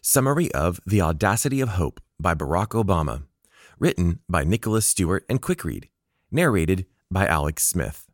Summary of The Audacity of Hope by Barack Obama. Written by Nicholas Stewart and Quickread. Narrated by Alex Smith.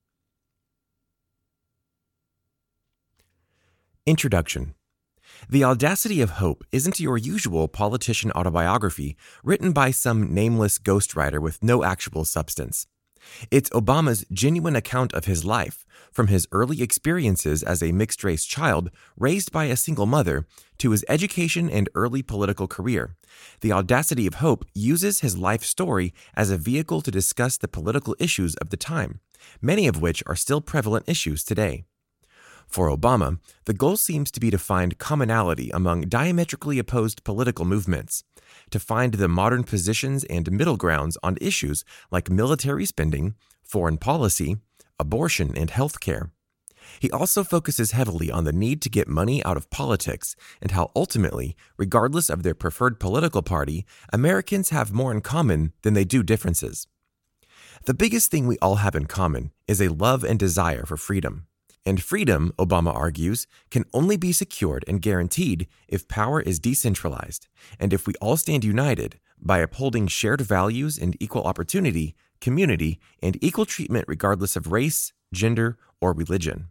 Introduction. The Audacity of Hope isn't your usual politician autobiography written by some nameless ghostwriter with no actual substance. It's Obama's genuine account of his life, from his early experiences as a mixed-race child raised by a single mother to his education and early political career. The Audacity of Hope uses his life story as a vehicle to discuss the political issues of the time, many of which are still prevalent issues today. For Obama, the goal seems to be to find commonality among diametrically opposed political movements, to find the modern positions and middle grounds on issues like military spending, foreign policy, abortion, and health care. He also focuses heavily on the need to get money out of politics and how ultimately, regardless of their preferred political party, Americans have more in common than they do differences. The biggest thing we all have in common is a love and desire for freedom. And freedom, Obama argues, can only be secured and guaranteed if power is decentralized, and if we all stand united by upholding shared values and equal opportunity, community, and equal treatment regardless of race, gender, or religion.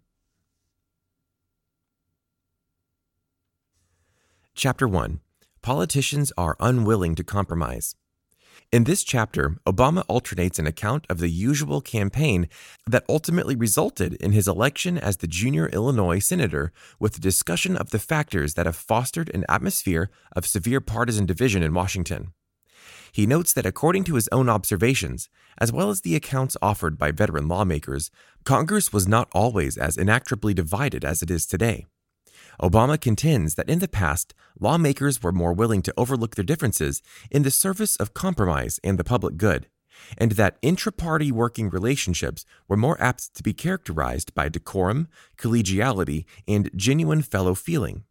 Chapter 1. Politicians are unwilling to compromise. In this chapter, Obama alternates an account of the usual campaign that ultimately resulted in his election as the junior Illinois senator with a discussion of the factors that have fostered an atmosphere of severe partisan division in Washington. He notes that according to his own observations, as well as the accounts offered by veteran lawmakers, Congress was not always as inextricably divided as it is today. Obama contends that in the past, lawmakers were more willing to overlook their differences in the service of compromise and the public good, and that intra-party working relationships were more apt to be characterized by decorum, collegiality, and genuine fellow feeling.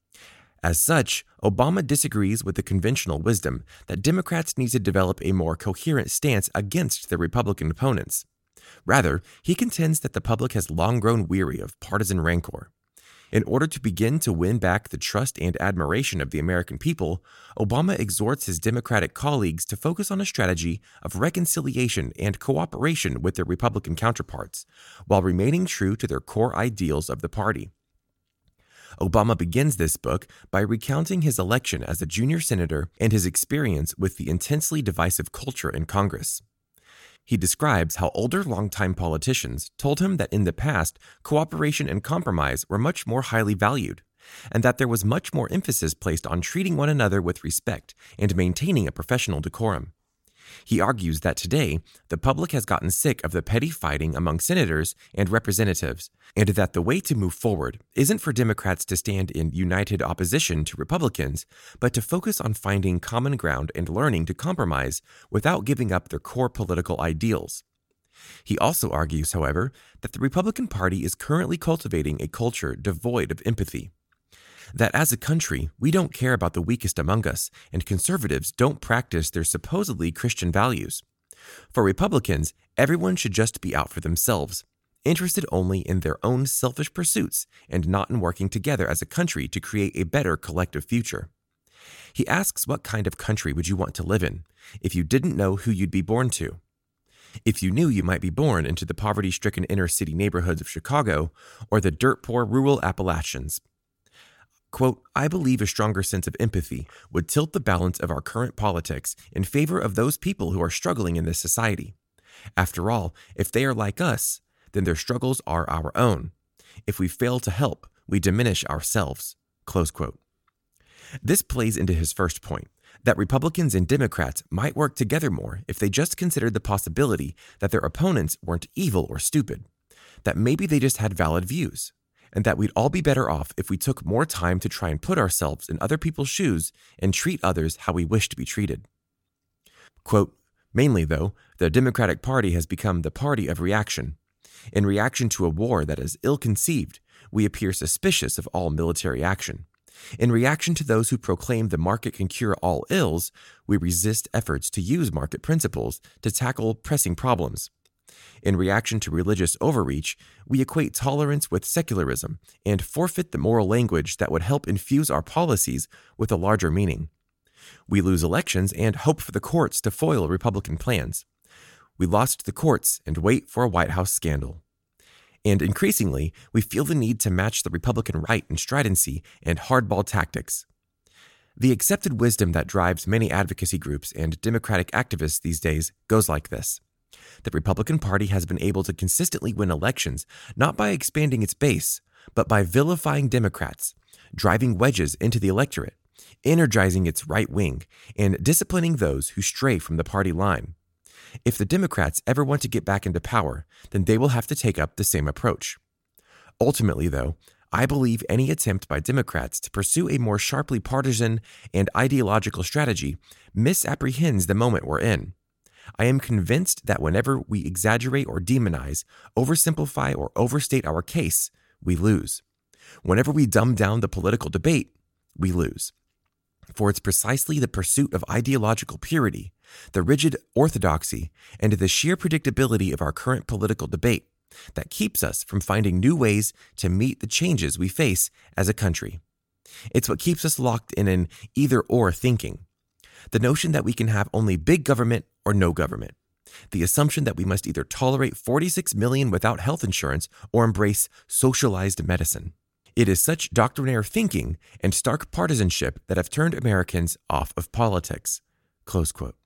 As such, Obama disagrees with the conventional wisdom that Democrats need to develop a more coherent stance against their Republican opponents. Rather, he contends that the public has long grown weary of partisan rancor. In order to begin to win back the trust and admiration of the American people, Obama exhorts his Democratic colleagues to focus on a strategy of reconciliation and cooperation with their Republican counterparts, while remaining true to their core ideals of the party. Obama begins this book by recounting his election as a junior senator and his experience with the intensely divisive culture in Congress. He describes how older longtime politicians told him that in the past, cooperation and compromise were much more highly valued, and that there was much more emphasis placed on treating one another with respect and maintaining a professional decorum. He argues that today, the public has gotten sick of the petty fighting among senators and representatives, and that the way to move forward isn't for Democrats to stand in united opposition to Republicans, but to focus on finding common ground and learning to compromise without giving up their core political ideals. He also argues, however, that the Republican Party is currently cultivating a culture devoid of empathy. That as a country, we don't care about the weakest among us, and conservatives don't practice their supposedly Christian values. For Republicans, everyone should just be out for themselves, interested only in their own selfish pursuits and not in working together as a country to create a better collective future. He asks, what kind of country would you want to live in if you didn't know who you'd be born to? If you knew you might be born into the poverty-stricken inner-city neighborhoods of Chicago or the dirt-poor rural Appalachians. Quote, I believe a stronger sense of empathy would tilt the balance of our current politics in favor of those people who are struggling in this society. After all, if they are like us, then their struggles are our own. If we fail to help, we diminish ourselves. Close quote. This plays into his first point, that Republicans and Democrats might work together more if they just considered the possibility that their opponents weren't evil or stupid, that maybe they just had valid views, and that we'd all be better off if we took more time to try and put ourselves in other people's shoes and treat others how we wish to be treated. Quote, mainly, though, the Democratic Party has become the party of reaction. In reaction to a war that is ill-conceived, we appear suspicious of all military action. In reaction to those who proclaim the market can cure all ills, we resist efforts to use market principles to tackle pressing problems. In reaction to religious overreach, we equate tolerance with secularism and forfeit the moral language that would help infuse our policies with a larger meaning. We lose elections and hope for the courts to foil Republican plans. We lost the courts and wait for a White House scandal. And increasingly, we feel the need to match the Republican right in stridency and hardball tactics. The accepted wisdom that drives many advocacy groups and Democratic activists these days goes like this. The Republican Party has been able to consistently win elections not by expanding its base, but by vilifying Democrats, driving wedges into the electorate, energizing its right wing, and disciplining those who stray from the party line. If the Democrats ever want to get back into power, then they will have to take up the same approach. Ultimately, though, I believe any attempt by Democrats to pursue a more sharply partisan and ideological strategy misapprehends the moment we're in. I am convinced that whenever we exaggerate or demonize, oversimplify or overstate our case, we lose. Whenever we dumb down the political debate, we lose. For it's precisely the pursuit of ideological purity, the rigid orthodoxy, and the sheer predictability of our current political debate that keeps us from finding new ways to meet the changes we face as a country. It's what keeps us locked in an either-or thinking. The notion that we can have only big government or no government. The assumption that we must either tolerate 46 million without health insurance or embrace socialized medicine. It is such doctrinaire thinking and stark partisanship that have turned Americans off of politics. Close quote.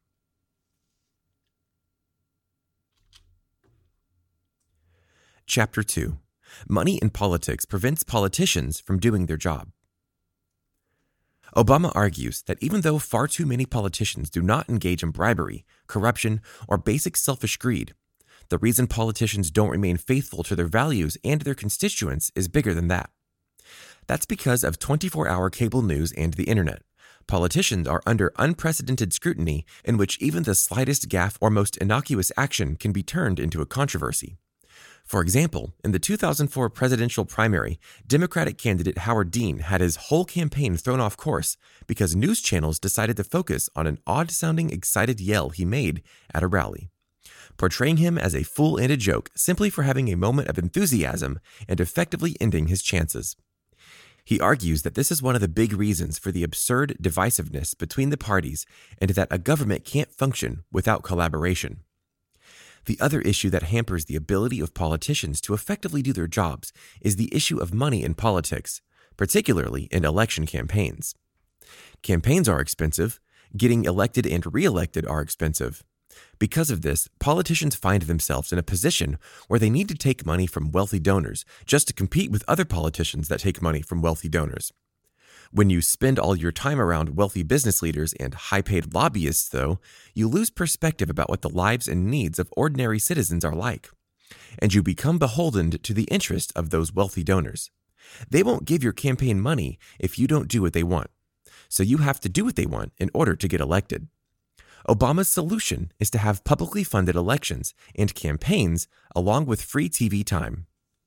Chapter 2. Money in politics prevents politicians from doing their job. Obama argues that even though far too many politicians do not engage in bribery, corruption, or basic selfish greed, the reason politicians don't remain faithful to their values and their constituents is bigger than that. That's because of 24-hour cable news and the internet. Politicians are under unprecedented scrutiny in which even the slightest gaffe or most innocuous action can be turned into a controversy. For example, in the 2004 presidential primary, Democratic candidate Howard Dean had his whole campaign thrown off course because news channels decided to focus on an odd-sounding excited yell he made at a rally, portraying him as a fool and a joke simply for having a moment of enthusiasm and effectively ending his chances. He argues that this is one of the big reasons for the absurd divisiveness between the parties and that a government can't function without collaboration. The other issue that hampers the ability of politicians to effectively do their jobs is the issue of money in politics, particularly in election campaigns. Campaigns are expensive, getting elected and re-elected are expensive. Because of this, politicians find themselves in a position where they need to take money from wealthy donors just to compete with other politicians that take money from wealthy donors. When you spend all your time around wealthy business leaders and high-paid lobbyists, though, you lose perspective about what the lives and needs of ordinary citizens are like, and you become beholden to the interest of those wealthy donors. They won't give your campaign money if you don't do what they want, so you have to do what they want in order to get elected. Obama's solution is to have publicly funded elections and campaigns along with free TV time.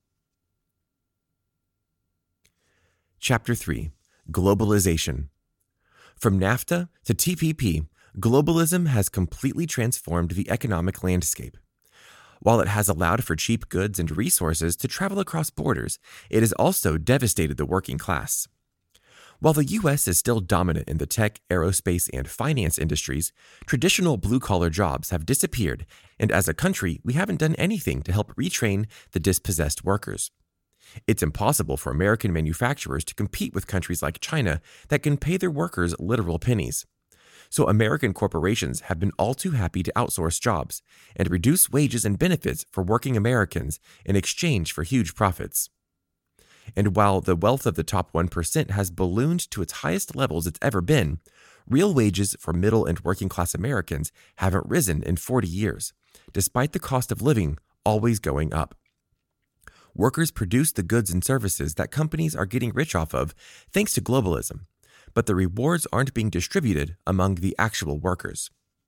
Chapter 3. Globalization. From NAFTA to TPP, globalism has completely transformed the economic landscape. While it has allowed for cheap goods and resources to travel across borders, it has also devastated the working class. While the U.S. is still dominant in the tech, aerospace, and finance industries, traditional blue-collar jobs have disappeared, and as a country, we haven't done anything to help retrain the dispossessed workers. It's impossible for American manufacturers to compete with countries like China that can pay their workers literal pennies. So American corporations have been all too happy to outsource jobs and reduce wages and benefits for working Americans in exchange for huge profits. And while the wealth of the top 1% has ballooned to its highest levels it's ever been, real wages for middle and working class Americans haven't risen in 40 years, despite the cost of living always going up. Workers produce the goods and services that companies are getting rich off of thanks to globalism, but the rewards aren't being distributed among the actual workers.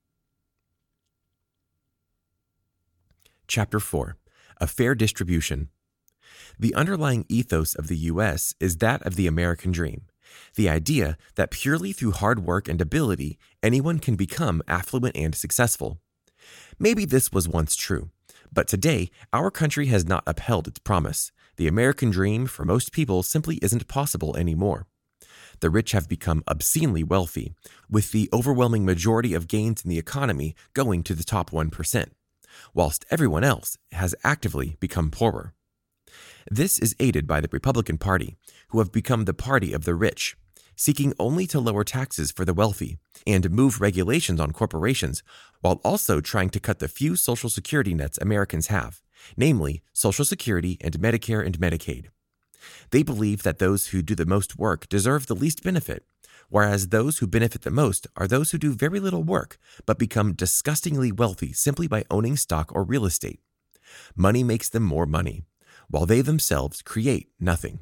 Chapter 4. A Fair Distribution. The underlying ethos of the U.S. is that of the American dream, the idea that purely through hard work and ability, anyone can become affluent and successful. Maybe this was once true, But today, our country has not upheld its promise. The American dream for most people simply isn't possible anymore. The rich have become obscenely wealthy, with the overwhelming majority of gains in the economy going to the top 1%, whilst everyone else has actively become poorer. This is aided by the Republican Party, who have become the party of the rich, seeking only to lower taxes for the wealthy and move regulations on corporations, while also trying to cut the few Social Security nets Americans have, namely Social Security and Medicare and Medicaid. They believe that those who do the most work deserve the least benefit, whereas those who benefit the most are those who do very little work but become disgustingly wealthy simply by owning stock or real estate. Money makes them more money, while they themselves create nothing.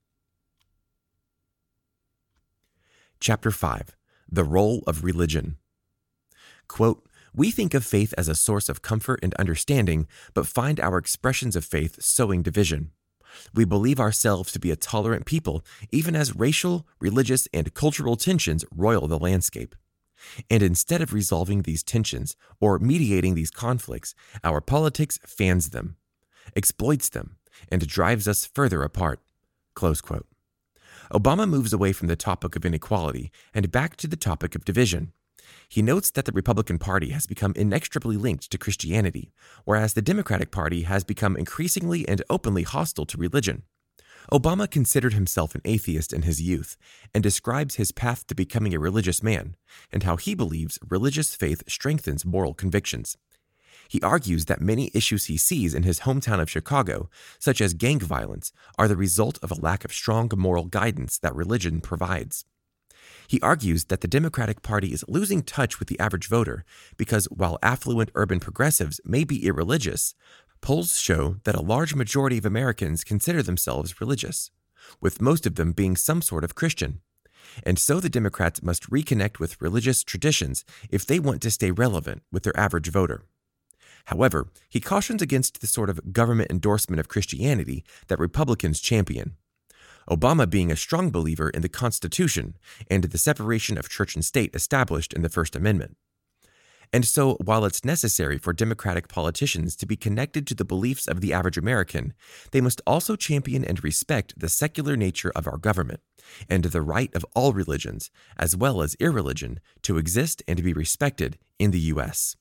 Chapter 5. The Role of Religion. Quote, "We think of faith as a source of comfort and understanding, but find our expressions of faith sowing division. We believe ourselves to be a tolerant people, even as racial, religious, and cultural tensions roil the landscape. And instead of resolving these tensions or mediating these conflicts, our politics fans them, exploits them, and drives us further apart." Close quote. Obama moves away from the topic of inequality and back to the topic of division. He notes that the Republican Party has become inextricably linked to Christianity, whereas the Democratic Party has become increasingly and openly hostile to religion. Obama considered himself an atheist in his youth and describes his path to becoming a religious man and how he believes religious faith strengthens moral convictions. He argues that many issues he sees in his hometown of Chicago, such as gang violence, are the result of a lack of strong moral guidance that religion provides. He argues that the Democratic Party is losing touch with the average voter because while affluent urban progressives may be irreligious, polls show that a large majority of Americans consider themselves religious, with most of them being some sort of Christian. And so the Democrats must reconnect with religious traditions if they want to stay relevant with their average voter. However, he cautions against the sort of government endorsement of Christianity that Republicans champion. Obama being a strong believer in the Constitution and the separation of church and state established in the First Amendment. And so, while it's necessary for Democratic politicians to be connected to the beliefs of the average American, they must also champion and respect the secular nature of our government and the right of all religions, as well as irreligion, to exist and be respected in the U.S.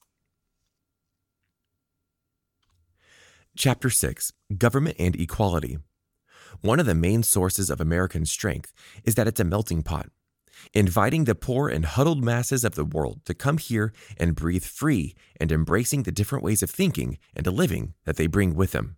Chapter 6. Government and Equality. One of the main sources of American strength is that it's a melting pot, inviting the poor and huddled masses of the world to come here and breathe free and embracing the different ways of thinking and living that they bring with them.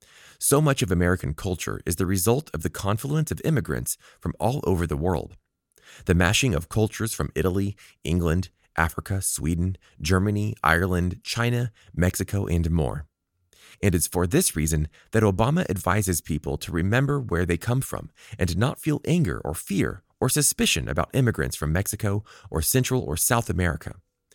So much of American culture is the result of the confluence of immigrants from all over the world. The mashing of cultures from Italy, England, Africa, Sweden, Germany, Ireland, China, Mexico, and more. And it's for this reason that Obama advises people to remember where they come from and not feel anger or fear or suspicion about immigrants from Mexico or Central or South America,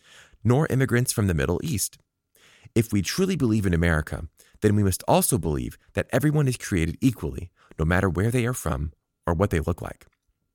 nor immigrants from the Middle East. If we truly believe in America, then we must also believe that everyone is created equally, no matter where they are from or what they look like.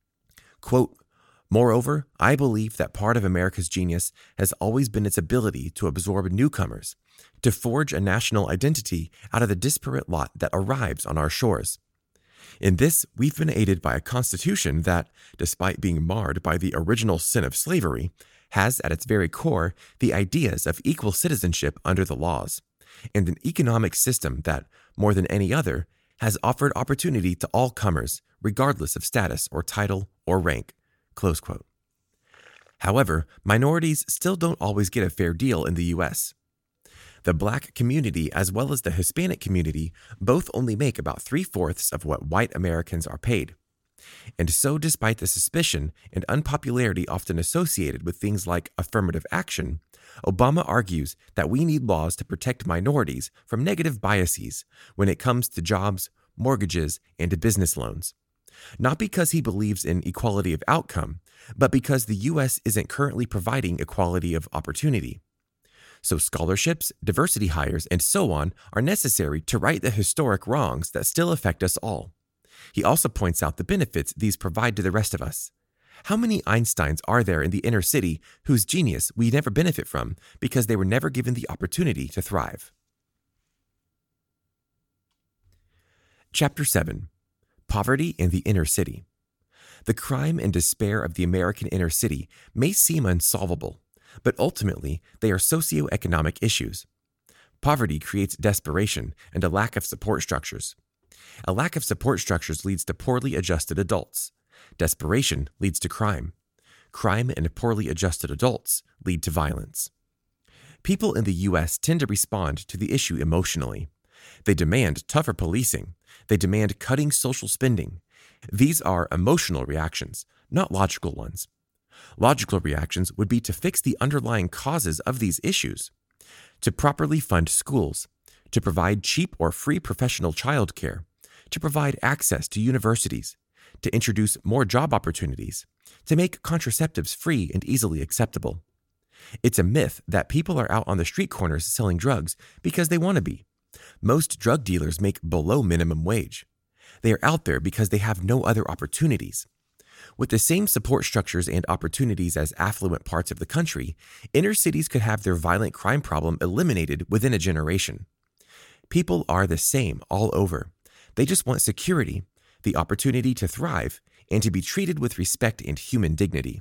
Quote, "Moreover, I believe that part of America's genius has always been its ability to absorb newcomers, to forge a national identity out of the disparate lot that arrives on our shores. In this, we've been aided by a constitution that, despite being marred by the original sin of slavery, has at its very core the ideas of equal citizenship under the laws, and an economic system that, more than any other, has offered opportunity to all comers, regardless of status or title or rank." Close quote. However, minorities still don't always get a fair deal in the U.S. The Black community as well as the Hispanic community both only make about 3/4 of what white Americans are paid. And so, despite the suspicion and unpopularity often associated with things like affirmative action, Obama argues that we need laws to protect minorities from negative biases when it comes to jobs, mortgages, and business loans. Not because he believes in equality of outcome, but because the U.S. isn't currently providing equality of opportunity. So scholarships, diversity hires, and so on are necessary to right the historic wrongs that still affect us all. He also points out the benefits these provide to the rest of us. How many Einsteins are there in the inner city whose genius we never benefit from because they were never given the opportunity to thrive? Chapter 7. Poverty in the Inner City. The crime and despair of the American inner city may seem unsolvable, but ultimately they are socioeconomic issues. Poverty creates desperation and a lack of support structures. A lack of support structures leads to poorly adjusted adults. Desperation leads to crime. Crime and poorly adjusted adults lead to violence. People in the U.S. tend to respond to the issue emotionally. They demand tougher policing. They demand cutting social spending. These are emotional reactions, not logical ones. Logical reactions would be to fix the underlying causes of these issues, to properly fund schools, to provide cheap or free professional childcare, to provide access to universities, to introduce more job opportunities, to make contraceptives free and easily acceptable. It's a myth that people are out on the street corners selling drugs because they want to be. Most drug dealers make below minimum wage. They are out there because they have no other opportunities. With the same support structures and opportunities as affluent parts of the country, inner cities could have their violent crime problem eliminated within a generation. People are the same all over. They just want security, the opportunity to thrive, and to be treated with respect and human dignity.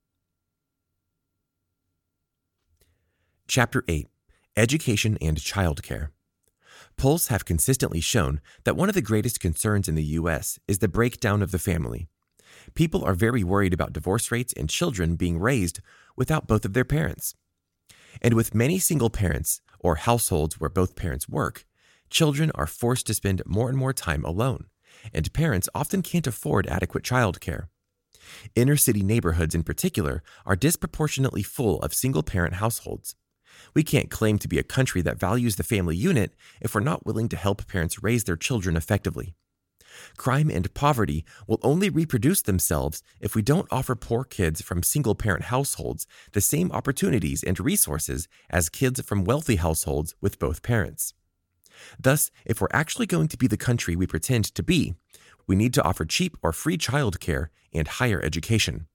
Chapter 8. Education and Childcare. Polls have consistently shown that one of the greatest concerns in the U.S. is the breakdown of the family. People are very worried about divorce rates and children being raised without both of their parents. And with many single parents or households where both parents work, children are forced to spend more and more time alone, and parents often can't afford adequate childcare. Inner city neighborhoods in particular are disproportionately full of single-parent households. We can't claim to be a country that values the family unit if we're not willing to help parents raise their children effectively. Crime and poverty will only reproduce themselves if we don't offer poor kids from single-parent households the same opportunities and resources as kids from wealthy households with both parents. Thus, if we're actually going to be the country we pretend to be, we need to offer cheap or free childcare and higher education.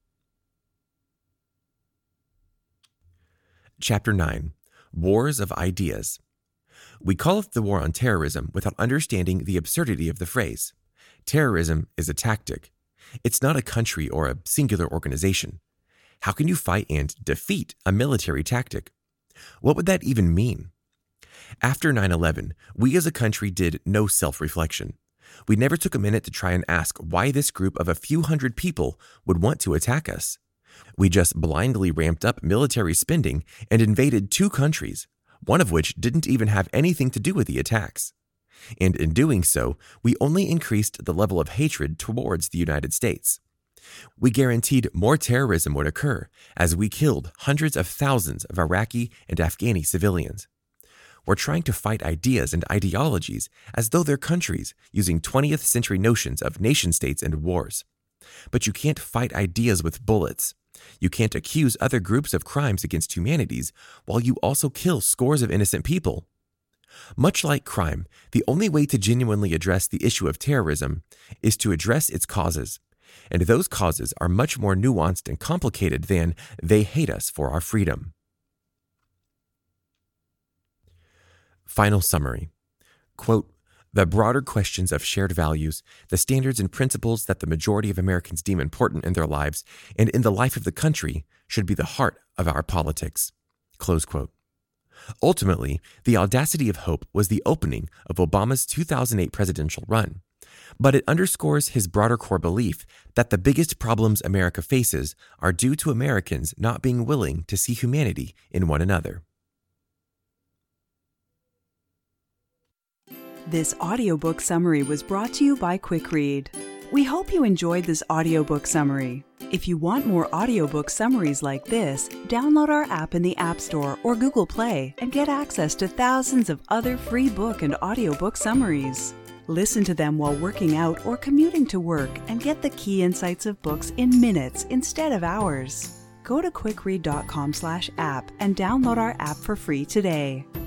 Chapter 9. Wars of Ideas. We call it the war on terrorism without understanding the absurdity of the phrase. Terrorism is a tactic. It's not a country or a singular organization. How can you fight and defeat a military tactic? What would that even mean? After 9/11, we as a country did no self-reflection. We never took a minute to try and ask why this group of a few hundred people would want to attack us. We just blindly ramped up military spending and invaded 2 countries, one of which didn't even have anything to do with the attacks. And in doing so, we only increased the level of hatred towards the United States. We guaranteed more terrorism would occur as we killed hundreds of thousands of Iraqi and Afghani civilians. We're trying to fight ideas and ideologies as though they're countries using 20th century notions of nation-states and wars. But you can't fight ideas with bullets. You can't accuse other groups of crimes against humanities while you also kill scores of innocent people. Much like crime, the only way to genuinely address the issue of terrorism is to address its causes. And those causes are much more nuanced and complicated than they hate us for our freedom. Final summary. Quote, the broader questions of shared values, the standards and principles that the majority of Americans deem important in their lives and in the life of the country should be the heart of our politics. Close quote. Ultimately, the audacity of hope was the opening of Obama's 2008 presidential run, but it underscores his broader core belief that the biggest problems America faces are due to Americans not being willing to see humanity in one another. This audiobook summary was brought to you by Quick Read. We hope you enjoyed this audiobook summary. If you want more audiobook summaries like this, download our app in the App Store or Google Play and get access to thousands of other free book and audiobook summaries. Listen to them while working out or commuting to work and get the key insights of books in minutes instead of hours. Go to quickread.com/app and download our app for free today.